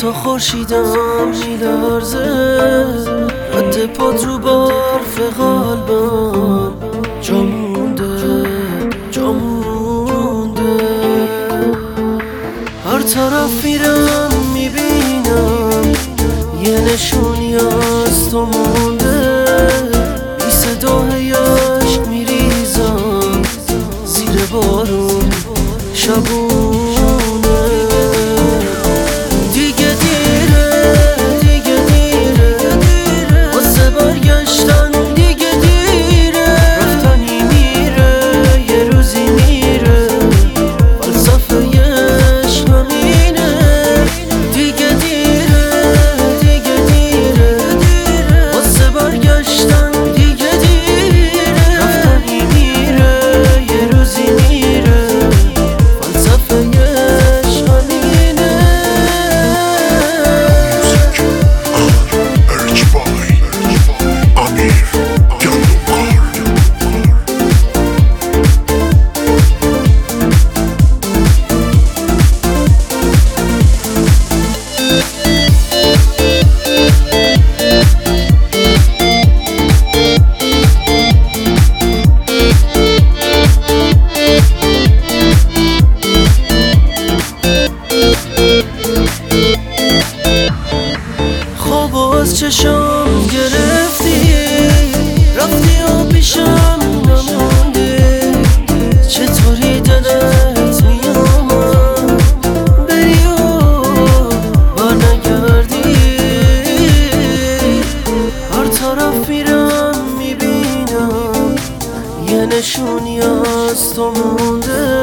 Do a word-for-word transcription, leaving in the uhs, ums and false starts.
تا خورشیدم میلرزه، رد پات رو برف قلبم جا مونده جا مونده. هر طرف میرم میبینم یه نشونی از تو مونده، بی صدای عشق میریزم زیر بارون شبونه. دیگه دیره دیگه دیره واسه برگشتن، دیگه دیره رفتنی میره یه روزی میره، فلسفه عشق همینه. دیگه دیره دیگه دیره واسه برگشتن، دیگه دیره رفتنی میره یه روزی میره، فلسفه عشق همینه. خواب از چشم گرفتی، رفتی و پیشم نموندی. چطوری دلت میامد بری و برنگردی؟ هر طرف میرم میبینم یه نشونی از تو مونده،